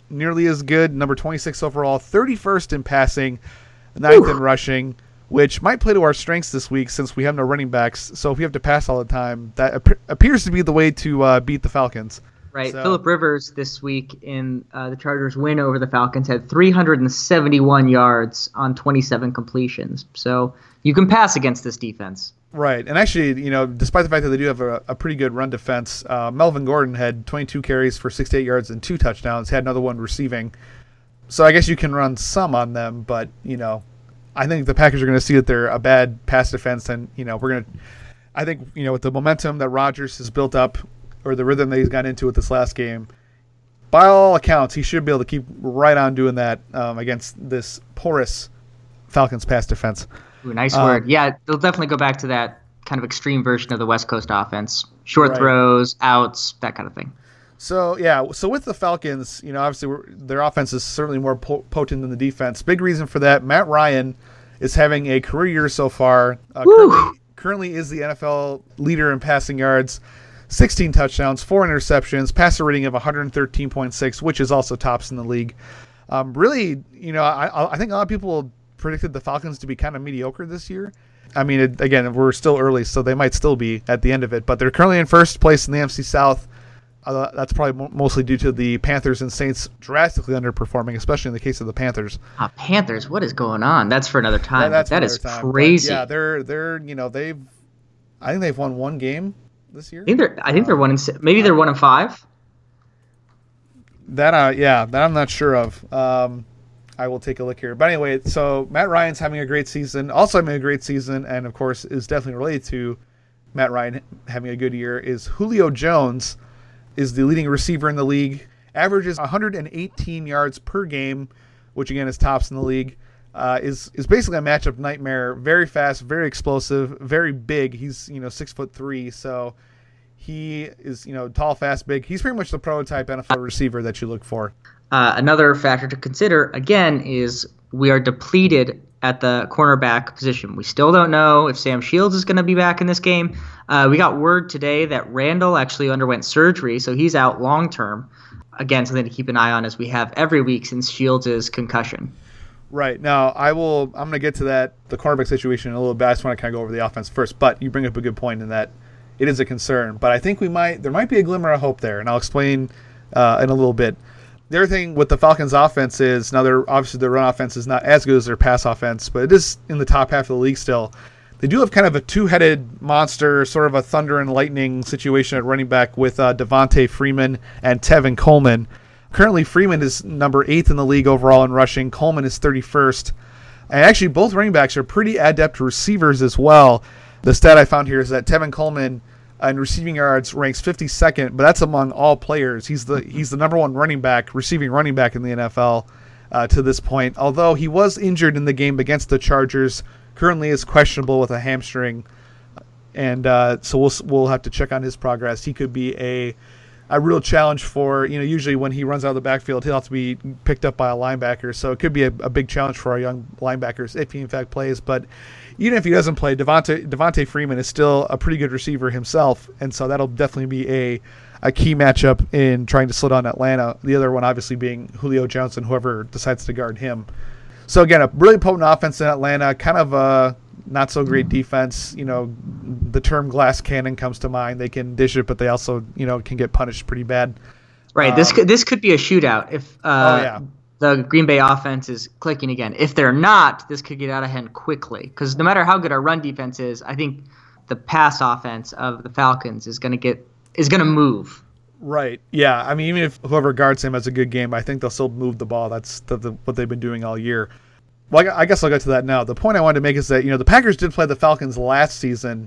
nearly as good. Number 26 overall, 31st in passing, 9th in rushing, which might play to our strengths this week since we have no running backs. So if we have to pass all the time, that appears to be the way to beat the Falcons. Right. So, Phillip Rivers this week in the Chargers' win over the Falcons had 371 yards on 27 completions. So you can pass against this defense. Right. And actually, despite the fact that they do have a pretty good run defense, Melvin Gordon had 22 carries for 68 yards and 2 touchdowns, had another one receiving. So I guess you can run some on them, but, I think the Packers are going to see that they're a bad pass defense. And, I think, with the momentum that Rodgers has built up, or the rhythm that he's got into with this last game, by all accounts, he should be able to keep right on doing that against this porous Falcons pass defense. Ooh, nice word. Yeah, they'll definitely go back to that kind of extreme version of the West Coast offense. Short throws, outs, that kind of thing. So with the Falcons, obviously their offense is certainly more potent than the defense. Big reason for that, Matt Ryan is having a career year so far. Currently is the NFL leader in passing yards. 16 touchdowns, 4 interceptions, passer rating of 113.6, which is also tops in the league. I think a lot of people predicted the Falcons to be kind of mediocre this year. I mean, again, we're still early, so they might still be at the end of it. But they're currently in first place in the NFC South. That's probably mostly due to the Panthers and Saints drastically underperforming, especially in the case of the Panthers. Panthers, what is going on? That's for another time. That is crazy. But yeah, they're I think they've won one game this year. I think they're 1-6. Maybe they're 1-5. That I'm not sure of. I will take a look here. But anyway, so Matt Ryan's having a great season. Also having a great season, and of course is definitely related to Matt Ryan having a good year, is Julio Jones is the leading receiver in the league. Averages 118 yards per game, which again is tops in the league. Is basically a matchup nightmare. Very fast, very explosive, very big. He's 6'3", so he is tall, fast, big. He's pretty much the prototype NFL receiver that you look for. Another factor to consider again is we are depleted at the cornerback position. We still don't know if Sam Shields is going to be back in this game. We got word today that Randall actually underwent surgery, so he's out long term. Again, something to keep an eye on as we have every week since Shields' concussion. Right. Now, I'm going to get to the cornerback situation in a little bit. I just want to kind of go over the offense first. But you bring up a good point in that it is a concern. But I think there might be a glimmer of hope there, and I'll explain in a little bit. The other thing with the Falcons' offense is, now obviously their run offense is not as good as their pass offense, but it is in the top half of the league still. They do have kind of a two-headed monster, sort of a thunder and lightning situation at running back with Devontae Freeman and Tevin Coleman. Currently, Freeman is number 8th in the league overall in rushing. Coleman is 31st. And actually, both running backs are pretty adept receivers as well. The stat I found here is that Tevin Coleman in receiving yards ranks 52nd, but that's among all players. He's the number 1 receiving running back in the NFL to this point. Although he was injured in the game against the Chargers, currently is questionable with a hamstring, and so we'll have to check on his progress. He could be a real challenge for, usually when he runs out of the backfield, he'll have to be picked up by a linebacker. So it could be a big challenge for our young linebackers if he in fact plays. But even if he doesn't play, Devontae Freeman is still a pretty good receiver himself. And so that'll definitely be a key matchup in trying to slow down Atlanta. The other one obviously being Julio Jones and whoever decides to guard him. So again, a really potent offense in Atlanta, kind of a not so great defense. The term glass cannon comes to mind. They can dish it, but they also, can get punished pretty bad. Right. This could be a shootout if the Green Bay offense is clicking again. If they're not, this could get out of hand quickly. Because no matter how good our run defense is, I think the pass offense of the Falcons is going to move. Right. Yeah. I mean, even if whoever guards him has a good game, I think they'll still move the ball. That's what they've been doing all year. Well, I guess I'll get to that now. The point I wanted to make is that, the Packers did play the Falcons last season,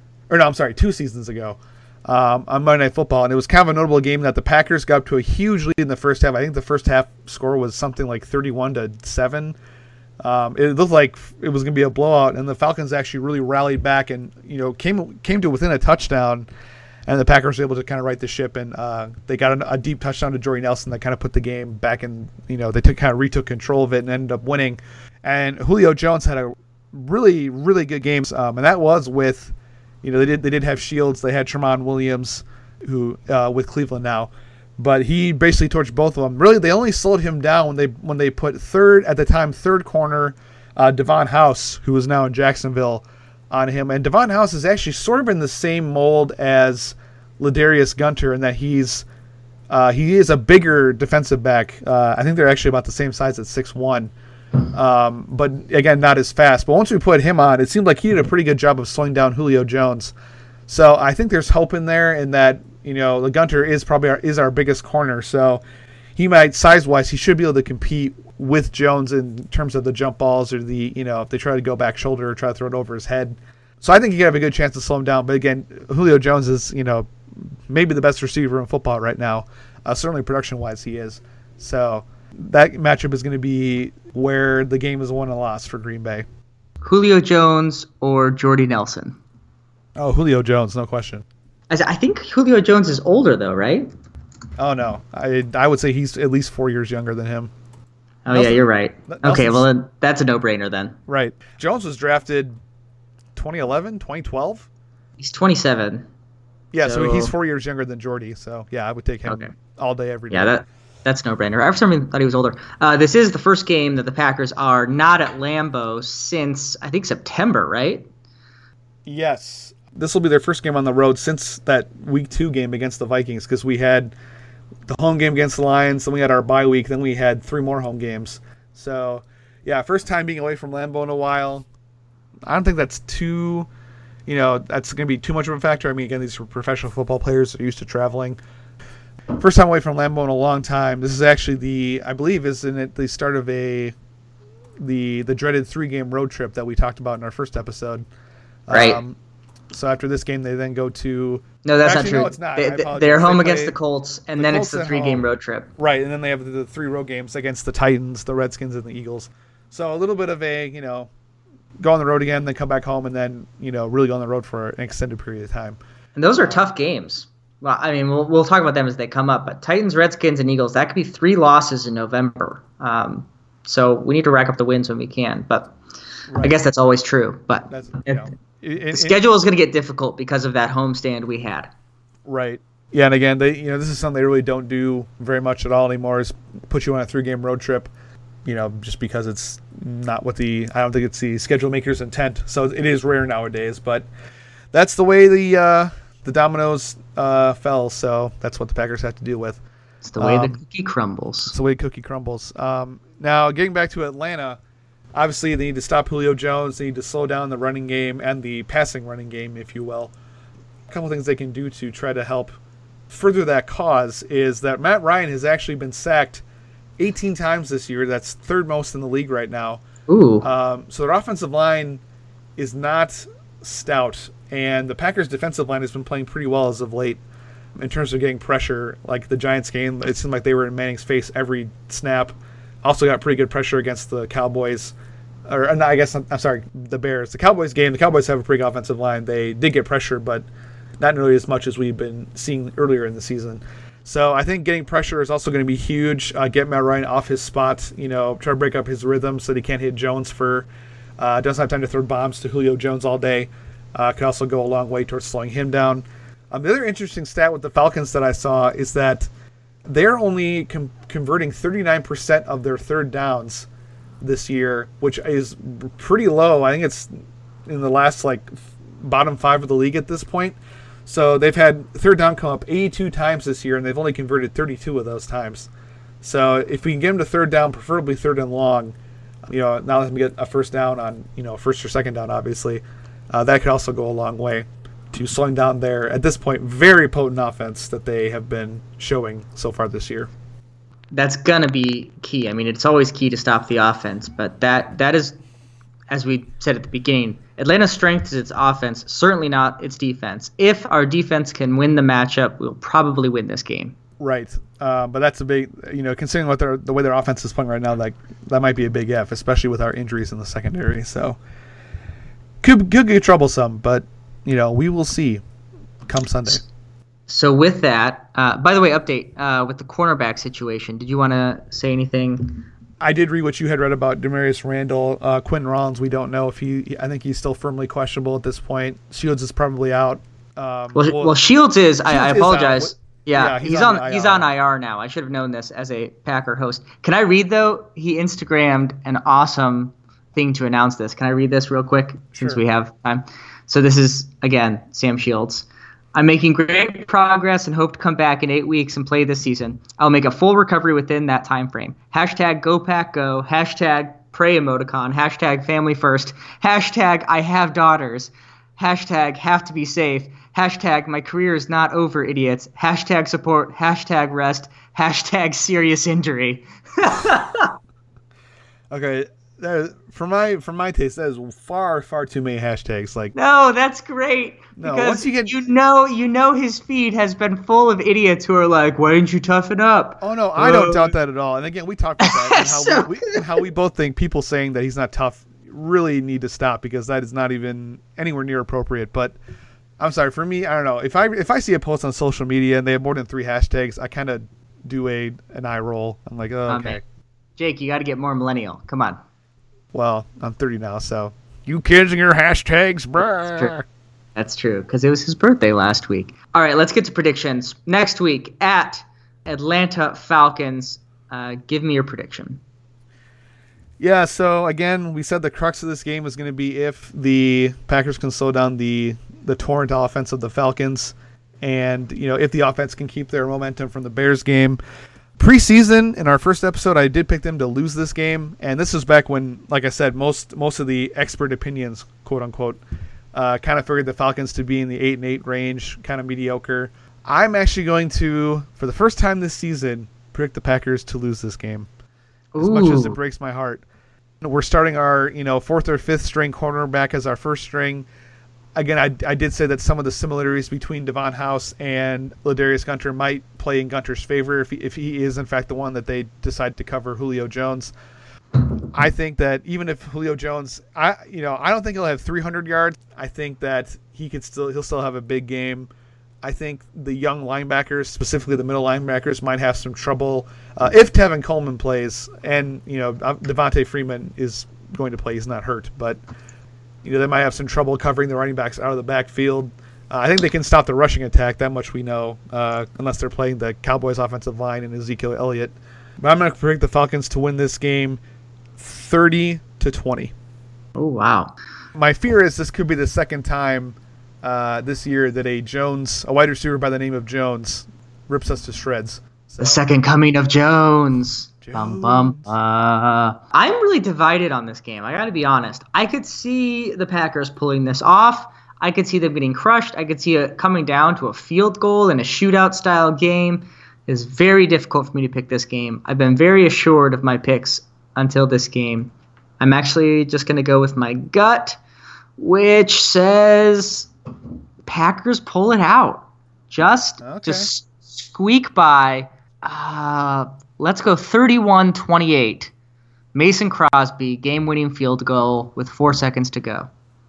2 seasons ago, on Monday Night Football, and it was kind of a notable game that the Packers got up to a huge lead in the first half. I think the first half score was something like 31-7. It looked like it was going to be a blowout, and the Falcons actually really rallied back and, came to within a touchdown, and the Packers were able to kind of right the ship, and they got a deep touchdown to Jordy Nelson that kind of put the game back in. They retook control of it and ended up winning. And Julio Jones had a really, really good game, and that was with, they did have Shields, they had Tramon Williams, who with Cleveland now, But he basically torched both of them. Really, they only slowed him down when they put third corner Devon House, who is now in Jacksonville, on him. And Devon House is actually sort of in the same mold as Ladarius Gunter in that he is a bigger defensive back. I think they're actually about the same size at 6'1". But again, not as fast. But once we put him on, it seemed like he did a pretty good job of slowing down Julio Jones. So I think there's hope in there in that, the Gunter is probably our biggest corner. So he might, size-wise, he should be able to compete with Jones in terms of the jump balls or if they try to go back shoulder or try to throw it over his head. So I think he could have a good chance to slow him down. But again, Julio Jones is, maybe the best receiver in football right now. Certainly production-wise he is. So that matchup is going to be where the game is won and lost for Green Bay. Julio Jones or Jordy Nelson? Oh, Julio Jones, no question. I think Julio Jones is older, though, right? Oh, no. I would say he's at least 4 years younger than him. Oh, Nelson, yeah, you're right. Okay, well, then that's a no-brainer then. Right. Jones was drafted 2011, 2012? He's 27. Yeah, so he's 4 years younger than Jordy. So, yeah, I would take him all day, every day. Yeah, that's a no-brainer. I for some reason thought he was older. This is the first game that the Packers are not at Lambeau since, I think, September, right? Yes. This will be their first game on the road since that Week 2 game against the Vikings, because we had the home game against the Lions, then we had our bye week, then we had 3 more home games. So, yeah, first time being away from Lambeau in a while. I don't think that's that's going to be too much of a factor. I mean, again, these are professional football players that are used to traveling. First time away from Lambeau in a long time. This is actually I believe isn't it the start of the dreaded 3-game road trip that we talked about in our first episode. Right. So after this game, they then go to... No, that's not true. No, it's not. They're home against the Colts, and then it's the 3-game road trip. Right, and then they have the 3 road games against the Titans, the Redskins, and the Eagles. So a little bit of a, go on the road again, then come back home, and then, really go on the road for an extended period of time. And those are tough games. Well, I mean, we'll talk about them as they come up, but Titans, Redskins, and Eagles, that could be 3 losses in November. So we need to rack up the wins when we can, but right. I guess that's always true. But the schedule is going to get difficult because of that homestand we had. Right. Yeah, and again, this is something they really don't do very much at all anymore, is put you on a 3-game road trip, just because it's not I don't think it's the schedule maker's intent. So it is rare nowadays, but that's the way the dominoes fell, so that's what the Packers have to deal with. It's the way the cookie crumbles. It's the way the cookie crumbles. Now, getting back to Atlanta, obviously they need to stop Julio Jones. They need to slow down the running game and the passing running game, if you will. A couple things they can do to try to help further that cause is that Matt Ryan has actually been sacked 18 times this year. That's 3rd most in the league right now. Ooh. So their offensive line is not stout, and the Packers' defensive line has been playing pretty well as of late in terms of getting pressure. Like the Giants game, it seemed like they were in Manning's face every snap. Also got pretty good pressure against the Cowboys. The Bears. The Cowboys game, the Cowboys have a pretty good offensive line. They did get pressure, but not nearly as much as we've been seeing earlier in the season. So I think getting pressure is also going to be huge. Get Matt Ryan off his spot, try to break up his rhythm so that he can't hit Jones doesn't have time to throw bombs to Julio Jones all day. Could also go a long way towards slowing him down. The other interesting stat with the Falcons that I saw is that they're only converting 39% of their 3rd downs this year, which is pretty low. I think it's in the last bottom 5 of the league at this point. So they've had 3rd down come up 82 times this year, and they've only converted 32 of those times. So if we can get them to 3rd down, preferably 3rd and long, now let them get a 1st down on 1st or 2nd down, obviously, that could also go a long way to slowing down their, at this point, very potent offense that they have been showing so far this year. That's going to be key. I mean, it's always key to stop the offense, but that is, as we said at the beginning, Atlanta's strength is its offense, certainly not its defense. If our defense can win the matchup, we'll probably win this game. Right. But that's a big, considering the way their offense is playing right now, that might be a big F, especially with our injuries in the secondary. So could get troublesome, but, we will see come Sunday. So with that, by the way, update with the cornerback situation. Did you want to say anything? I did read what you had read about Demarius Randall. Quentin Rollins, we don't know if I think he's still firmly questionable at this point. Shields is probably out. Well, Shields is. I apologize. Yeah, he's on the he's on IR now. I should have known this as a Packer host. Can I read though? He Instagrammed an awesome thing to announce this. Can I read this real quick since we have time? So this is again Sam Shields. I'm making great progress and hope to come back in 8 weeks and play this season. I'll make a full recovery within that time frame. #GoPackGo. #pray emoticon. #family first. #I have daughters. #have to be safe. #my career is not over, idiots. #support. #rest. #serious injury. Okay. For my taste, that is far too many hashtags. Like, no, that's great. No, because once you get, you know his feed has been full of idiots who are like, "Why didn't you toughen up?" Oh no, I don't doubt that at all. And again, we talked about that and how we both think people saying that he's not tough really need to stop, because that is not even anywhere near appropriate. But I'm sorry, for me, I don't know. If I see a post on social media and they have more than 3 hashtags, I kind of do an eye roll. I'm like, oh, okay. Jake, you got to get more millennial. Come on. Well, I'm 30 now, so you kids and your hashtags, bruh. That's true, because it was his birthday last week. All right, let's get to predictions. Next week at Atlanta Falcons. Give me your prediction. Yeah, so again, we said the crux of this game was going to be if the Packers can slow down the torrent offense of the Falcons, and if the offense can keep their momentum from the Bears game. Preseason, in our first episode, I did pick them to lose this game, and this was back when, like I said, most of the expert opinions, quote unquote, kind of figured the Falcons to be in the 8-8 range, kind of mediocre. I'm actually going to, for the first time this season, predict the Packers to lose this game, as much as it breaks my heart. We're starting our 4th or 5th string cornerback as our first string. Again, I did say that some of the similarities between Devon House and Ladarius Gunter might play in Gunter's favor if he is, in fact, the one that they decide to cover Julio Jones. I think that even if Julio Jones, I don't think he'll have 300 yards. I think that he'll still have a big game. I think the young linebackers, specifically the middle linebackers, might have some trouble if Tevin Coleman plays, and Devontae Freeman is going to play. He's not hurt, but they might have some trouble covering the running backs out of the backfield. I think they can stop the rushing attack. That much we know, unless they're playing the Cowboys' offensive line and Ezekiel Elliott. But I'm going to predict the Falcons to win this game 30-20. Oh, wow. My fear is this could be the second time this year that a wide receiver by the name of Jones, rips us to shreds. So. The second coming of Jones. I'm really divided on this game. I got to be honest. I could see the Packers pulling this off. I could see them getting crushed. I could see it coming down to a field goal in a shootout style game. It's very difficult for me to pick this game. I've been very assured of my picks until this game. I'm actually just going to go with my gut, which says Packers pull it out. Just squeak by. Let's go 31-28. Mason Crosby, game-winning field goal with 4 seconds to go.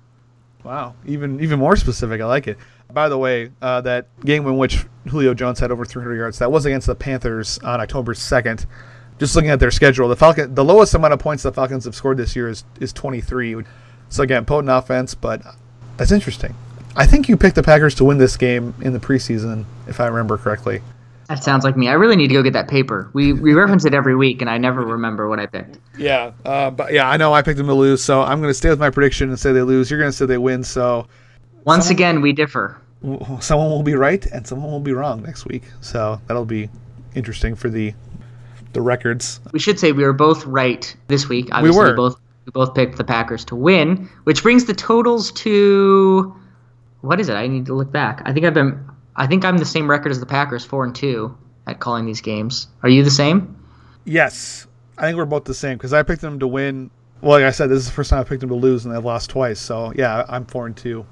Wow, even more specific. I like it. By the way, that game in which Julio Jones had over 300 yards, that was against the Panthers on October 2nd. Just looking at their schedule, the lowest amount of points the Falcons have scored this year is 23. So again, potent offense, but that's interesting. I think you picked the Packers to win this game in the preseason, if I remember correctly. That sounds like me. I really need to go get that paper. We reference it every week, and I never remember what I picked. Yeah, but yeah, I know I picked them to lose, so I'm going to stay with my prediction and say they lose. You're going to say they win. So once again, we differ. Someone will be right and someone will be wrong next week. So that'll be interesting for the records. We should say we were both right this week. Obviously, we both picked the Packers to win, which brings the totals to what is it? I need to look back. I think I'm the same record as the Packers, 4-2 at calling these games. Are you the same? Yes. I think we're both the same because I picked them to win. Well, like I said, this is the first time I picked them to lose, and they've lost twice. So, yeah, I'm 4-2.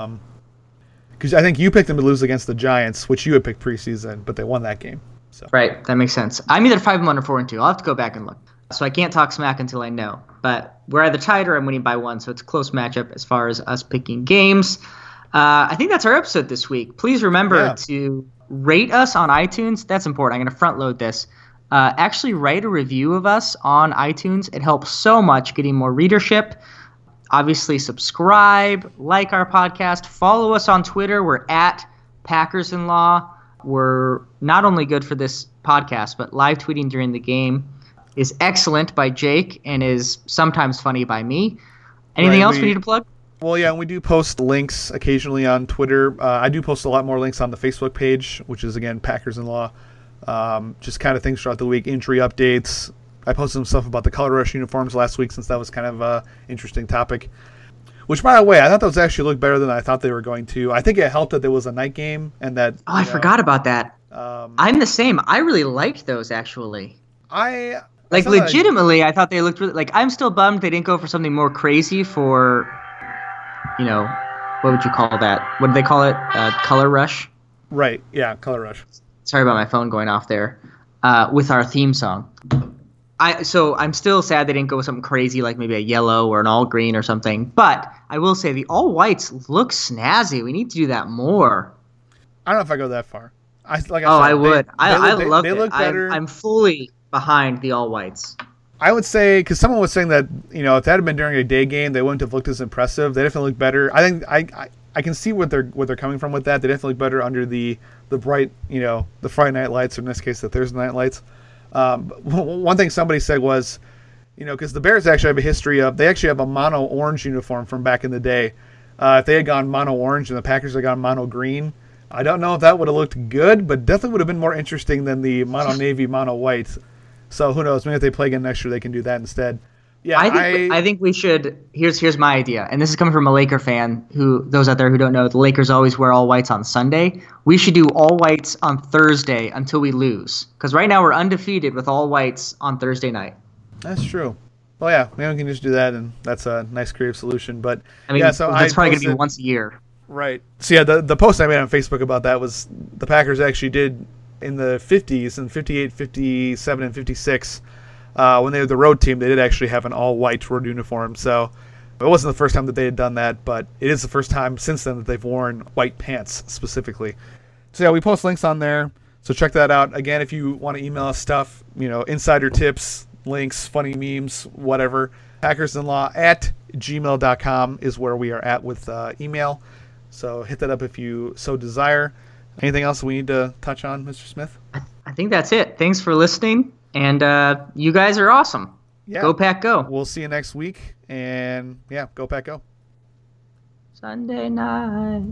Because I think you picked them to lose against the Giants, which you had picked preseason, but they won that game. So. Right. That makes sense. I'm either 5-1 or 4-2. I'll have to go back and look. So I can't talk smack until I know. But we're either tied or I'm winning by 1, so it's a close matchup as far as us picking games. I think that's our episode this week. Please remember to rate us on iTunes. That's important. I'm going to front load this. Actually write a review of us on iTunes. It helps so much getting more readership. Obviously, subscribe, like our podcast, follow us on Twitter. We're at Packers in Law. were not only good for this podcast, but live tweeting during the game is excellent by Jake and is sometimes funny by me. Anything else we need to plug? Well, yeah, we do post links occasionally on Twitter. I do post a lot more links on the Facebook page, which is, again, Packers in Law. Just kind of things throughout the week, injury updates. I posted some stuff about the Color Rush uniforms last week since that was kind of an interesting topic. Which, by the way, I thought those actually looked better than I thought they were going to. I think it helped that there was a night game and that. Oh, I forgot about that. I'm the same. I really liked those, actually. Legitimately, I thought they looked really. Like, I'm still bummed they didn't go for something more crazy for. What would you call that? What do they call it? Color Rush? Right, yeah, Color Rush. Sorry about my phone going off there. With our theme song. So I'm still sad they didn't go with something crazy like maybe a yellow or an all green or something. But I will say the all whites look snazzy. We need to do that more. I don't know if I go that far. I would. I love it. They look better. I'm fully behind the all whites. I would say, because someone was saying that, if that had been during a day game, they wouldn't have looked as impressive. They definitely look better. I think I can see what they're coming from with that. They definitely look better under the bright, the Friday night lights, or in this case, the Thursday night lights. One thing somebody said was, because the Bears actually have a history of, they actually have a mono orange uniform from back in the day. If they had gone mono orange and the Packers had gone mono green, I don't know if that would have looked good, but definitely would have been more interesting than the mono navy, mono white. So who knows? Maybe if they play again next year, they can do that instead. Yeah, I think we should. Here's my idea, and this is coming from a Laker fan. Those out there who don't know, the Lakers always wear all whites on Sunday. We should do all whites on Thursday until we lose, because right now we're undefeated with all whites on Thursday night. That's true. Well, yeah, we can just do that, and that's a nice creative solution. But that's probably going to be once a year. Right. So yeah, the post I made on Facebook about that was the Packers actually did in the 50s, in 58, 57, and 56, when they were the road team, they did actually have an all-white road uniform. So it wasn't the first time that they had done that, but it is the first time since then that they've worn white pants specifically. So yeah, we post links on there, so check that out. Again, if you want to email us stuff, insider tips, links, funny memes, whatever, hackersinlaw@gmail.com is where we are at with email. So hit that up if you so desire. Anything else we need to touch on, Mr. Smith? I think that's it. Thanks for listening, and you guys are awesome. Yeah. Go Pack Go. We'll see you next week, and yeah, go Pack Go. Sunday night.